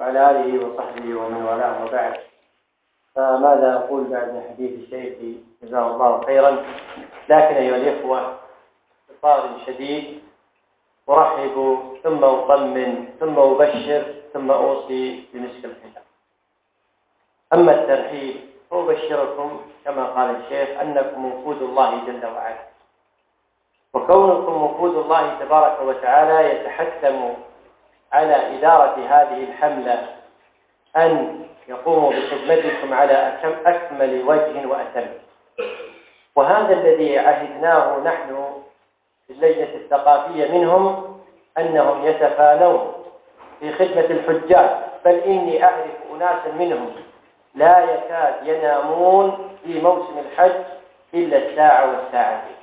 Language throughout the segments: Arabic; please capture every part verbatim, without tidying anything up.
وعلى آله وصحبه ومن والاه وبعد. فماذا أقول بعد حديث الشيخ جزاه الله خيرا؟ لكن أيها الإخوة باختصار شديد أرحب ثم أطمن ثم أبشر ثم أوصي بمسك الختام. أما الترحيب فأبشركم كما قال الشيخ أنكم وفود الله جل وعلا، وكونكم وفود الله تبارك وتعالى يتحتم على إدارة هذه الحملة أن يقوموا بخدمتكم على أكمل وجه وأتم. وهذا الذي عهدناه نحن في اللجنة الثقافية منهم أنهم يتفانون في خدمة الحجاج، بل إني أعرف أناسا منهم لا يكاد ينامون في موسم الحج إلا الساعة والساعتين.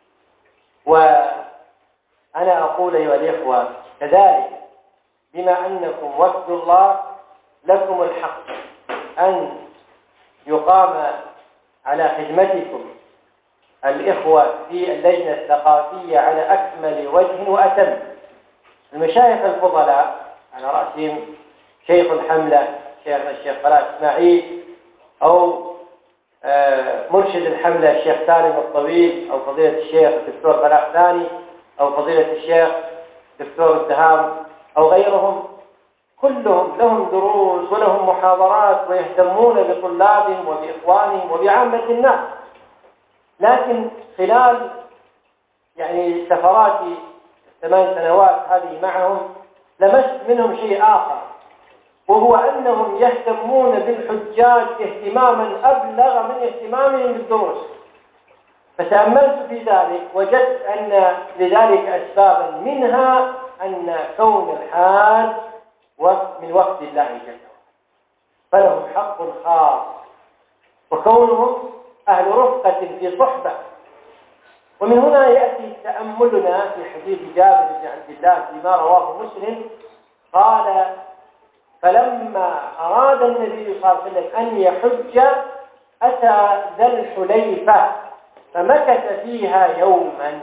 وأنا أقول أيها الإخوة كذلك بما أنكم وفد الله لكم الحق أن يقام على خدمتكم الإخوة في اللجنة الثقافية على أكمل وجه وأتم. المشايخ الفضلاء على رأسهم شيخ الحملة شيخنا الشيخ فلاح إسماعيل، أو مرشد الحملة الشيخ سالم الطويل، أو فضيلة الشيخ الدكتور فلاح ثاني، أو فضيلة الشيخ دكتور التهام، أو غيرهم، كلهم لهم دروس ولهم محاضرات ويهتمون بطلابهم وبإخوانهم وبعامة الناس. لكن خلال يعني سفراتي ثمان سنوات هذه معهم لمست منهم شيء آخر، وهو أنهم يهتمون بالحجاج اهتماما أبلغ من اهتمامهم بالدروس. فتأملت في ذلك وجدت أن لذلك أسبابا، منها أن كون الحاج من وفد الله جل وعلا فلهم حق خاص، وكونهم أهل رفقة في صحبة. ومن هنا يأتي تأملنا في حديث جابر بن عبد الله فيما رواه مسلم قال: فلما أراد النبي صلى الله عليه وسلم أن يحج أتى ذا الحليفة فمكث فيها يوما،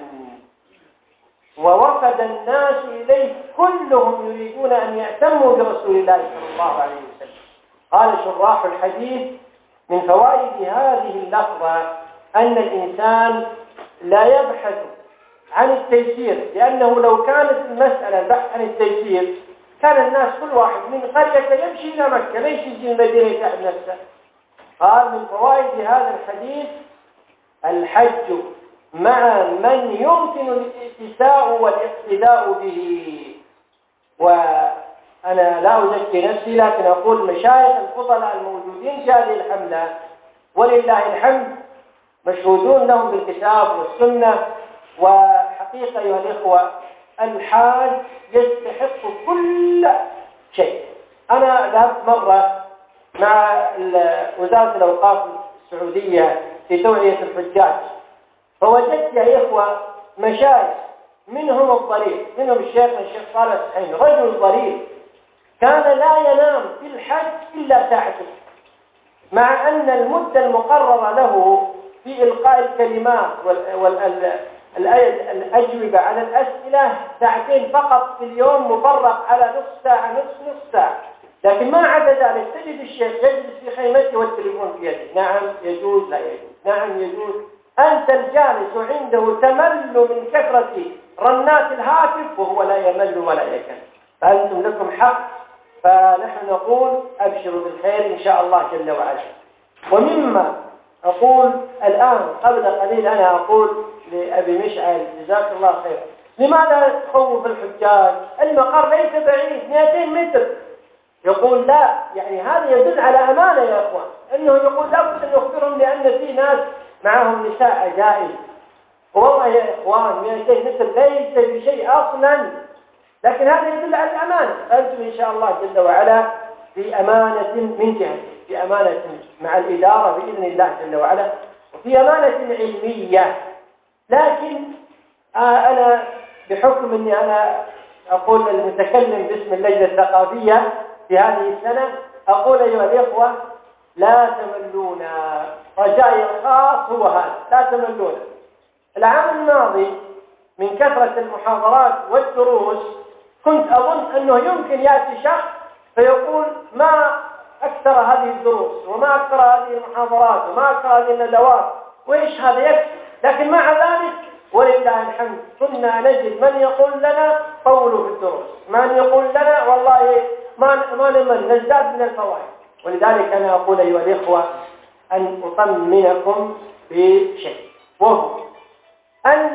ووفد الناس إليه كلهم يريدون أن يأتموا برسول الله صلى الله عليه وسلم. قال شراح الحديث: من فوائد هذه اللفظة أن الإنسان لا يبحث عن التيسير، لأنه لو كانت المسألة البحث عن التيسير كان الناس كل واحد من قرية يمشي إلى مكة، ليش يجي المدينة يتعب نفسه. قال: من فوائد هذا الحديث الحج مع من يمكن الاتساء والاقتداء به. وأنا لا أزكي نفسي، لكن أقول المشايخ الفضلاء الموجودين في هذه الحملة ولله الحمد مشهودون لهم بالكتاب والسنة. وحقيقة أيها الإخوة الحاج يستحق كل شيء. أنا ذهبت مرة مع وزارة الأوقاف السعودية في توعية الحجاج، فوجدت يا إخوة مشايخ منهم الضرير، منهم الشيخ الشيخ صالح السحيمي، رجل ضرير كان لا ينام في الحج إلا ساعتين، مع أن المدة المقررة له في إلقاء الكلمات والأجوبة على الأسئلة ساعتين فقط في اليوم، مفرق على نصف ساعة نصف نصف ساعة. لكن ما عدا ذلك تجد الشيخ يجلس في خيمته والتليفون في يده. نعم يجوز، لا يجوز، نعم يجوز. أنت الجالس عنده تمل من كثرة رنات الهاتف وهو لا يمل ولا يكل. فأنتم لكم حق، فنحن نقول أبشروا بالخير إن شاء الله جل وعلا. ومما أقول الآن قبل قليل أنا أقول لأبي مشعل جزاك الله خير: لماذا تخوف الحجاج؟ المقر ليس بعيد مئتين متر. يقول لا، يعني هذا يدل على أمانة يا أخوان، أنه يقول لابد أن نخبرهم لأن في ناس معهم نساء عجائز. والله يا إخوان مئتين متر ليس بشيء أصلا، لكن هذا يدل على الأمانة. أنتم إن شاء الله جل وعلا في أمانة من جهة، في أمانة مع الإدارة بإذن الله جل وعلا، وفي أمانة علمية. لكن آه أنا بحكم أني أنا أقول المتكلم باسم اللجنة الثقافية في هذه السنة، أقول أيها الإخوة لا تملونا. رجائي الخاص هو هذا: لا تملونا. العام الماضي من كثرة المحاضرات والدروس كنت أظن أنه يمكن يأتي شخص فيقول هذه الدروس وما أكثر هذه المحاضرات وما أكثر هذه الندوات، وإيش هذا يكفي. لكن مع ذلك ولله الحمد كنا نجد من يقول لنا طولوا في الدروس، من يقول لنا والله ما ما نمل نزداد من الفوائد. ولذلك أنا أقول أيها الإخوة أن أطمنكم بشيء، وهو أن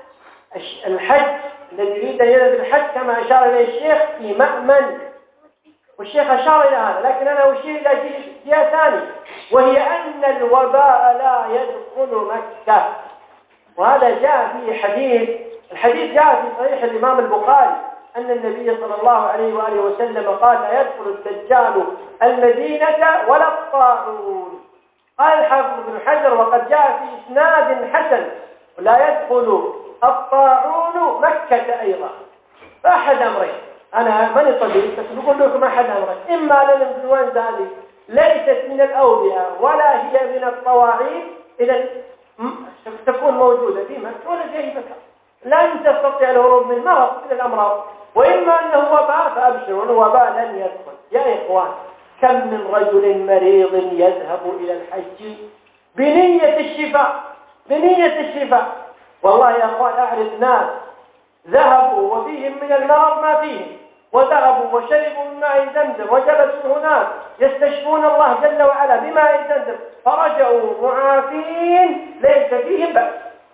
الحج الذي يريد أن يذهب الحج كما أشار إليه الشيخ في مأمن، والشيخ أشار إلى هذا، لكن أنا أشير إلى جهة ثانية، وهي أن الوباء لا يدخل مكة. وهذا جاء في حديث، الحديث جاء في صحيح الإمام البخاري أن النبي صلى الله عليه وآله وسلم قال لا يدخل الدجال المدينة ولا الطاعون. قال الحافظ بن حجر وقد جاء في إسناد حسن لا يدخل الطاعون مكة أيضا. فأحد أمرين، أنا ماني طبيب بس بقول لكم أحد أمرين، إما أن الإنفلونزا هذه ليست من الأوبئة ولا هي من الطواعين، إذا تكون موجودة في مكة ولا في أي مكان، لن تستطيع الهروب من مرض من الأمراض، وإما أنه وباء فأبشروا الوباء لن يدخل. يا إخوان كم من رجل مريض يذهب إلى الحج بنية الشفاء، بنية الشفاء. والله يا أخوان أعرف ناس ذهبوا وفيهم من المرض ما فيهم، وذهبوا وشربوا من ماء زمزم وجلسوا هناك يستشفون الله جل وعلا بماء زمزم، فرجعوا معافين ليس فيهم بأس.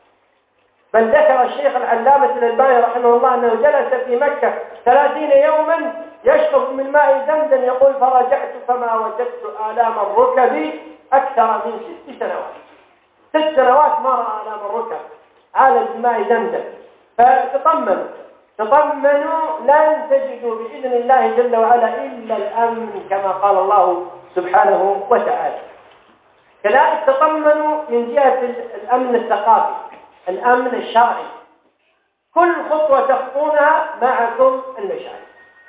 بل ذكر الشيخ العلامة الألباني رحمه الله أنه جلس في مكة ثلاثين يوما يشرب من ماء زمزم، يقول فرجعت فما وجدت آلام الركب أكثر من ست سنوات ست سنوات ما رأى آلام الركب، عالج بماء زمزم. فتطمنوا تطمنوا لن تجدوا بإذن الله جل وعلا إلا الأمن كما قال الله سبحانه وتعالى. كذلك تطمنوا من جهة الأمن الثقافي، الأمن الشرعي، كل خطوة تخطونها معكم المشايخ.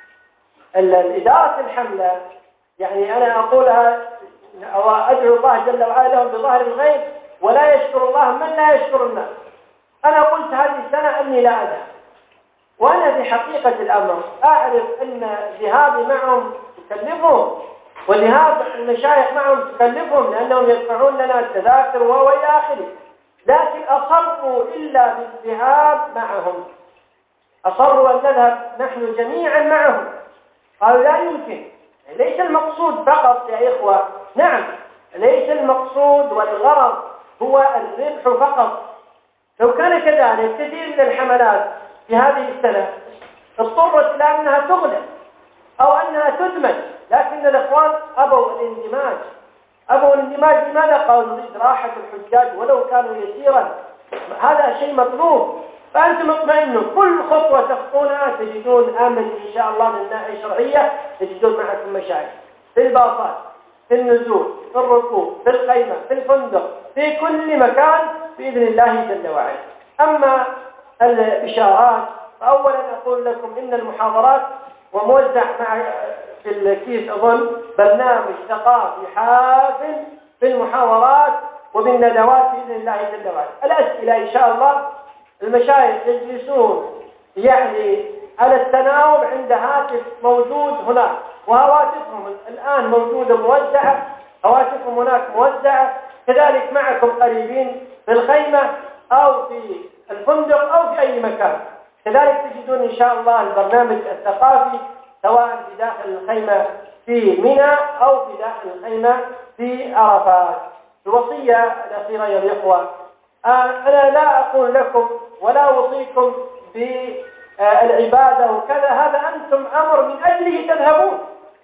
الإدارة الحملة يعني أنا أقولها وأدعو الله جل وعلا لهم بظاهر الغيب، ولا يشكر الله من لا يشكر الناس. أنا قلت هذه السنة أني لا أذهب، وأنا في حقيقة الأمر أعرف أن ذهابي معهم تكلفهم، وذهاب المشايخ معهم تكلفهم، لأنهم يدفعون لنا التذاكر وإلى آخره، لكن أصروا إلا بالذهاب معهم، أصروا أن نذهب نحن جميعا معهم. قالوا لا يمكن، ليس المقصود فقط يا إخوة، نعم ليس المقصود والغرض هو الربح فقط. لو كان كذلك كثير من الحملات في هذه السنة اضطرت إلى أنها تغلق أو أنها تدمج، لكن الإخوان أبوا الاندماج. أبوا الاندماج لماذا؟ قالوا نريد راحة الحجاج ولو كانوا يسيرا، هذا شيء مطلوب. فأنتم اطمئنوا، كل خطوة تخطونها تجدون أمن إن شاء الله من الناحية الشرعية، تجدون معكم مشايخ في الباصات، في النزول، في الركوب، في الخيمة، في الفندق، في كل مكان بإذن الله جل وعلا. أما الإشارات فأولا أقول لكم إن المحاضرات وموزع مع في الكيس أظن برنامج ثقافي حافل في المحاضرات وبالندوات بإذن الله جل وعلا. الأسئلة إن شاء الله المشايخ يجلسون يعني على التناوب عند هاتف موجود هناك، وهواتفهم الآن موجودة موزعة، هواتفهم هناك موزعة، كذلك معكم قريبين في الخيمة أو في الفندق أو في أي مكان. كذلك تجدون إن شاء الله البرنامج الثقافي سواء في داخل الخيمة في منى أو في داخل الخيمة في عرفات. الوصية الأخيرة يا الإخوة، أنا لا أقول لكم ولا أوصيكم بالعبادة وكذا، هذا أنتم أمر من أجله تذهبون،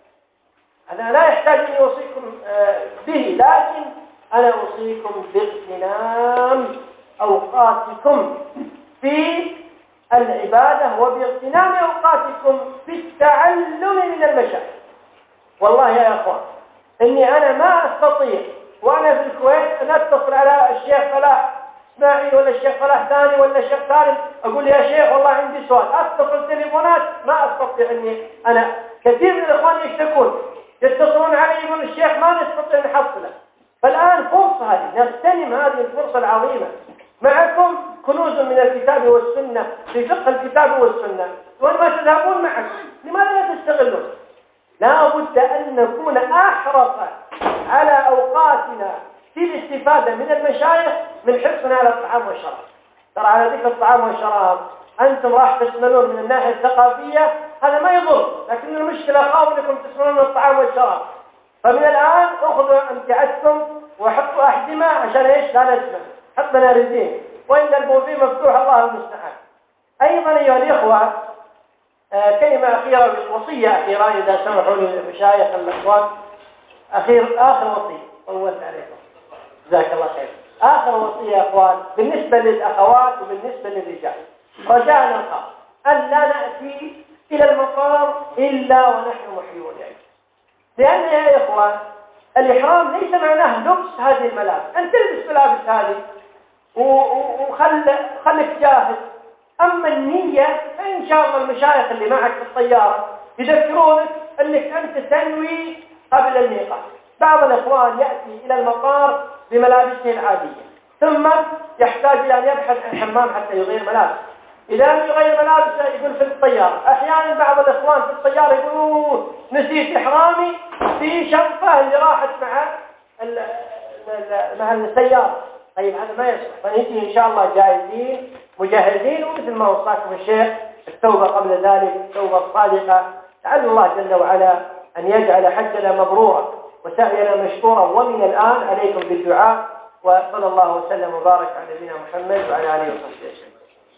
أنا لا يحتاج أن أوصيكم به، لكن أنا أوصيكم باغتنام أوقاتكم في العبادة وباغتنام أوقاتكم في التعلم من المشايخ. والله يا أخوان إني أنا ما أستطيع وأنا في الكويت أن أتصل على الشيخ فلاح اسماعيل ولا الشيخ فلاح ثاني ولا الشيخ سالم أقول يا شيخ والله عندي سؤال، أتصل تليفونات ما أستطيع أني أنا. كثير من الإخوان يشتكون يتصلون علي يقول الشيخ ما نستطيع نحصله. فالآن فرصة هذه، نغتنم هذه الفرصة العظيمة. معكم كنوز من الكتاب والسنة في فقه الكتاب والسنة، وما تذهبون معكم، لماذا لا تستغلون؟ لا بد أن نكون أحرص على أوقاتنا في الاستفادة من المشايخ من حرصنا على الطعام والشراب. ترى على ذكر الطعام والشراب أنتم راح تشملون من الناحية الثقافية، هذا ما يضر، لكن المشكلة خاف أنكم تشملون من الطعام والشراب. فمن الآن أخذوا أمتعتكم وحطوا أحزمة عشان إيش؟ لا نسمع، حط بنارزين، وإلا البوفيه مفتوح الله المستعان. أيضا أيها الإخوة آه كلمة أخيرة، وصية أخيرة إذا سمحوا لي المشايخ الأخوان، أخير آخر وصية طولت عليكم جزاك الله خير. آخر وصية يا أخوان بالنسبة للأخوات وبالنسبة للرجال، رجاء نخاف أن لا نأتي إلى المقام إلا ونحن محيون يعني. لأن يا إخوان الإحرام ليس معناه لبس هذه الملابس، أن تلبس ملابس هذه وخل خلك جاهز. أما النية فإن شاء الله المشايخ اللي معك في الطيارة يذكرونك أنك أنت تنوي قبل الميقات. بعض الإخوان يأتي إلى المطار بملابسه العادية ثم يحتاج إلى أن يبحث عن حمام حتى يغير ملابسه. إذا لم يغير ملابسه يقول في الطيارة. أحيانا بعض الإخوان في الطيارة يقولوا نسيت إحرامي في شنطة اللي راحت مع مع السيارة. طيب هذا ما يصح، فنجي إن شاء الله جاهزين مجهزين، ومثل ما وصاكم الشيخ التوبة قبل ذلك التوبة الصادقة. لعل الله جل وعلا أن يجعل حجنا مبرورا وسعينا مشكورا. ومن الآن عليكم بالدعاء، وصلى الله وسلم وبارك على نبينا محمد وعلى آله وصحبه أجمعين.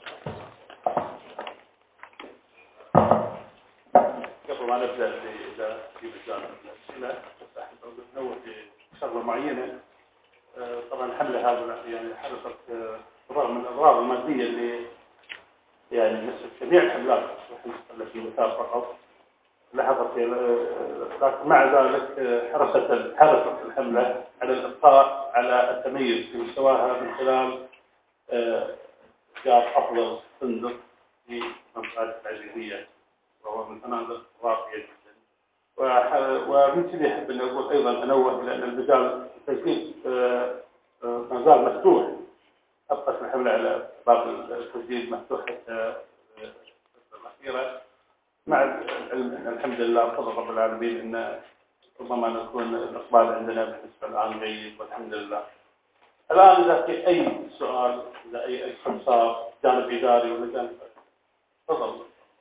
قبل ما نبدأ إذا في مجال الأسئلة أحب أنوه في شغلة معينة. طبعا الحملة هذا يعني حدثت رغم الأضرار المادية اللي يعني مثل جميع الحملات التي مثال فقط لاحظت، لكن مع ذلك حرصت حرصت الحملة على الإبقاء على التميز في مستواها من خلال اختيار أفضل فندق في منطقة العزيزية، وهو من فنادق راقية جدا. ومن كذا أحب أن أقول أيضا أنوه لأن المجال التسجيل ما زال مفتوح، أبقت الحملة على باب التسجيل مفتوح حتى الفترة الأخيرة، مع العلم الحمد لله بفضل رب العالمين أن ربما نكون الإقبال عندنا بالنسبة الآن جيد والحمد لله. الآن إذا في أي سؤال، إذا أي استفسار جانب إداري ولا جانب تفضل.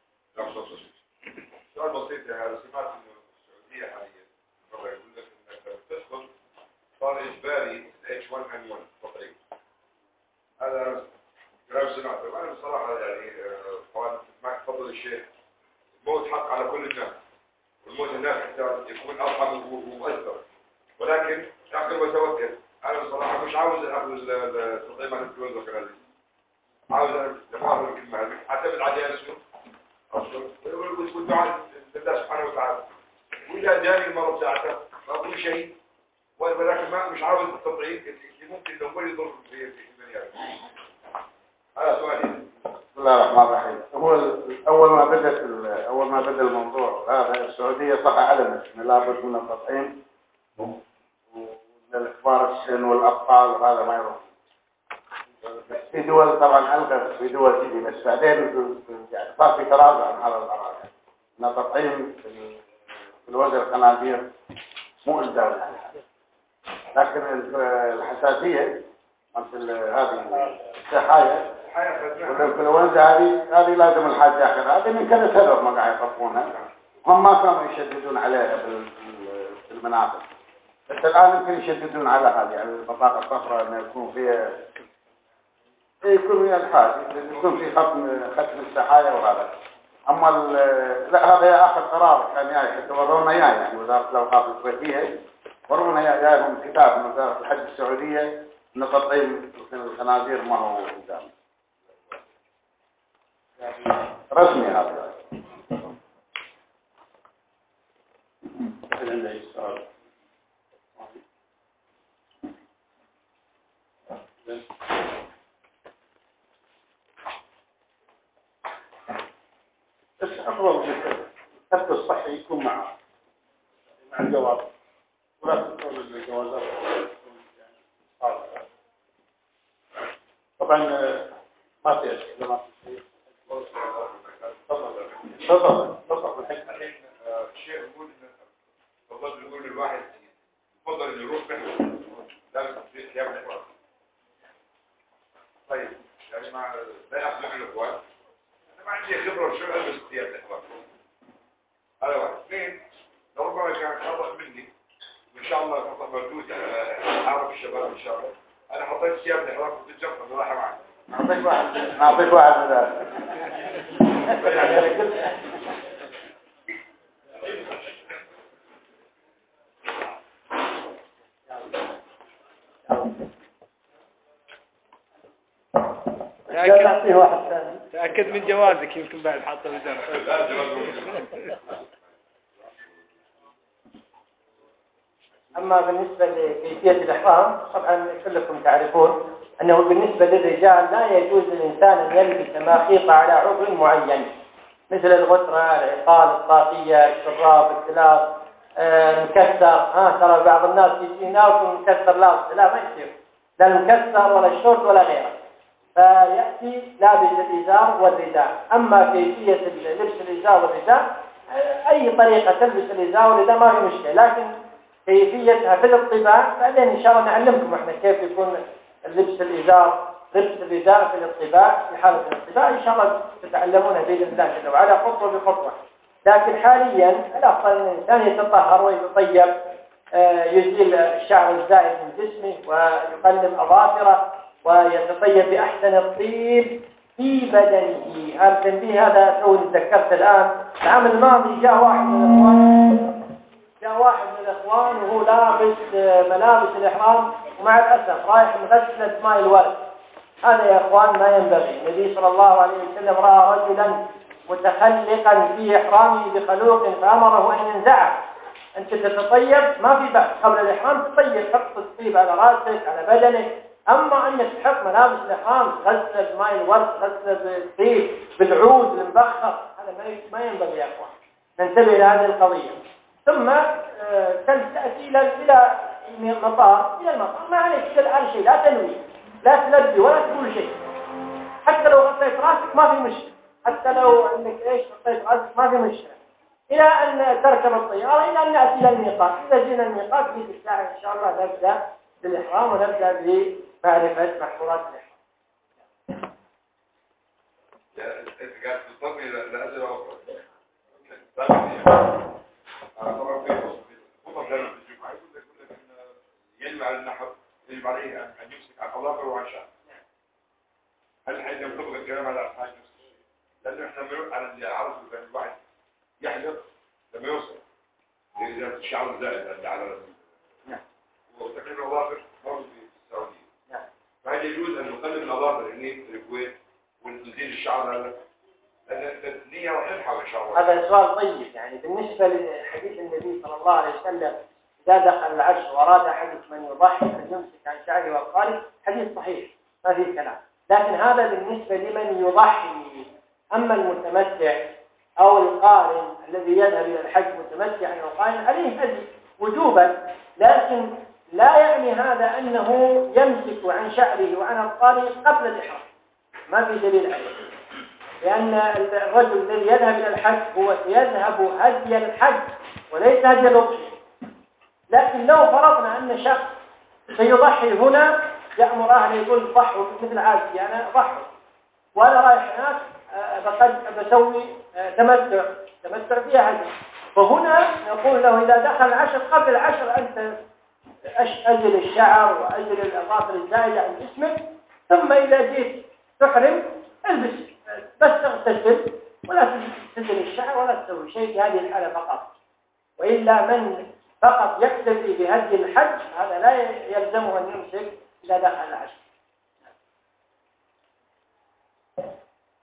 سؤال بسيط يا هذا، سمعت إنه السعودية حاليا مرة يقول لك إنك تدخل صار إجباري إتش واحد إن واحد تطعيم. هذا كلام سمعته، وأنا بصراحة يعني طبعا معك تفضل الشيخ، الموت حق على كل الناس، والموت هناك حتى يكون أرحم ومؤثر، ولكن تأخذ وتوكل. أنا بصراحة مش عاوز أخذ التطعيمات الفلوس وكذا، عاوز أنا لما الكلمة هذه أعتمد على أسمه والدعاء لله سبحانه وتعالى، وإذا جاني المرض ساعته ما أقول شيء، ولكن ما مش عاوز التطعيم اللي ممكن لو ما يضر في البني آدم. هذا سؤالي. بسم الله الرحمن الرحيم. أول أول ما بدأت أول ما بدأ الموضوع هذا السعودية صح علمت إن لابد من التطعيم والإخبار السن والأطفال، وهذا ما يروح. في دول طبعا ألغت، في دول كذي، بس بعدين يعني صار في تراجع عن هذا القرار، إن التطعيم في الوزن الخنازير مو إلزامي، لكن الحساسية مثل هذه السحايا والإنفلونزا هذه هذه لازم الحاج ياخذها. هذه من كذا سبب ما قاعد يطبقونها، هم ما كانوا يشددون عليها في المناطق، بس الآن يمكن يشددون على هذه، يعني البطاقة الصفراء إنه يكون فيها يكون فيها الحاج، يكون في ختم ختم السحايا وهذا. أما لا، هذا آخر قرار كان جاي حتى ورونا إياه، يعني وزارة الأوقاف الكويتية ورونا جايهم كتاب من وزارة الحج السعودية إن تطعيم الخنازير ما هو إلزامي رسمي. هذا عندنا سؤال. بس أفضل الخط الصحي يكون مع مع الجواز، ولا تكون الجوازات يعني صارفة. طبعا ما في أشياء، ما في شيء. تفضل تفضل تفضل. الشيخ يقول إن فضل يقول الواحد يفضل انه يروح محور لابس ثياب الاحرام. طيب يعني مع لا يحصل الاخوان انا ما عندي خبره بشو البس ثياب الاحرام. هذا واحد. اثنين لربما كان خطا مني وان شاء الله خطا مردود يعني اعرف الشباب ان شاء الله. انا حطيت ثياب الاحرام في الجنب راح معي. نعطيك واحد نعطيك واحد من ذلك. تأكد واحد ثاني. تأكد من جوازك يمكن بعد حاطه بالجنب. أما بالنسبة لكيفية الإحرام طبعا كلكم تعرفون أنه بالنسبة للرجال لا يجوز للإنسان أن يلبس مخيط على عضو معين مثل الغترة، العقال، الطاقية، الشراب، الثلاث، آه، مكسر. ها ترى بعض الناس يجينا ويكون مكسر لابس، لا ما يصير، لا المكسر ولا الشورت ولا غيره، فيأتي لابس الإزار والرداء. أما كيفية لبس الإزار والرداء أي طريقة تلبس الإزار والرداء ما في مشكلة، لكن كيفيتها في الاطباع بعدين إن شاء الله نعلمكم إحنا كيف يكون لبس الإزار لبس الرداء في الاطباع. في حالة الاطباع إن شاء الله تتعلمونها بإذن الله جل وعلا خطوة بخطوة. لكن حاليا الأفضل أن الإنسان يتطهر ويتطيب، يزيل الشعر الزائد من جسمه ويقلم أظافره ويتطيب بأحسن الطيب في بدنه. هذا التنبيه هذا توني تذكرت الآن. العام الماضي جاء واحد من الأخوان جاء واحد من الأخوان وهو لابس ملابس الإحرام ومع الأسف رايح مغسلة ماء الورد. هذا يا أخوان ما ينبغي. النبي صلى الله عليه وسلم رأى رجلا متخلقا في إحرامه بخلوق فأمره أن ينزعه. أنت تتطيب ما في بأس قبل الإحرام تطيب، حط الطيب على رأسك على بدنك. أما أنك تحط ملابس الإحرام غسل بماء الورد غسل بالطيب بالعود المبخر هذا ما ينبغي يا أخوان. ننتبه إلى هذه القضية. ثم تأتي إلى إلى المطار إلى المطار ما عليك تسأل شيء، لا تنوي لا تلبي ولا تقول شيء. حتى لو غطيت رأسك ما في مشكلة، حتى لو أنك إيش غطيت رأسك ما في مشكلة، إلى أن تركب الطيارة إلى أن نأتي إلى الميقات. إذا جينا الميقات في الساعة إن شاء الله نبدأ بالإحرام ونبدأ بمعرفة محظورات الإحرام. أنت قاعد تطمئن لأجل أخرى. طبعا طبعا في خطب لنا في الجمعة يقول لك إن يجب على النحر يجب عليه أن يمسك عن أظافره وعن شعره. هل حين يطبق الكلام على أفعال نفس الشيء؟ لأنه إحنا بنقول على العرض بين الواحد يحلق لما يوصل لإذا الشعر زائد على رأسه. نعم. وتقليل الأظافر برضه في السعودية. نعم. فهل يجوز أن نقلل الأظافر هناك في الكويت ونزيل الشعر هذا؟ لأن النية راح تنحو إن شاء الله. هذا سؤال طيب. يعني بالنسبة لحديث النبي صلى الله عليه وسلم إذا دخل العشر وأراد أحدكم من يضحي أن يمسك عن شعره وأقاله، حديث صحيح ما فيه كلام. لكن هذا بالنسبة لمن يضحي. أما المتمتع أو القارن الذي يذهب إلى الحج متمتعا أو قارن عليه هدي وجوبا، لكن لا يعني هذا أنه يمسك عن شعره وعن أبطاله قبل الإحرام، ما في دليل عليه. لأن الرجل الذي يذهب إلى الحج هو يذهب هدي الحج وليس هدي الأضحية. لكن لو فرضنا أن شخص سيضحي هنا يأمر أهله يقول ضحوا مثل عادتي أنا ضحوا وأنا رايح هناك بقد بسوي تمتع تمتع فيها هدي، فهنا نقول له إذا دخل العشر قبل العشر أنت أجل الشعر وأجل الأظافر الزائدة عن جسمك، ثم إذا جيت تحرم البس بس تغتسل ولا تزيل الشعر ولا تسوي شيء في هذه الحالة فقط. وإلا من فقط يكتفي بهدي الحج هذا لا يلزمه أن يمسك إذا دخل العشر.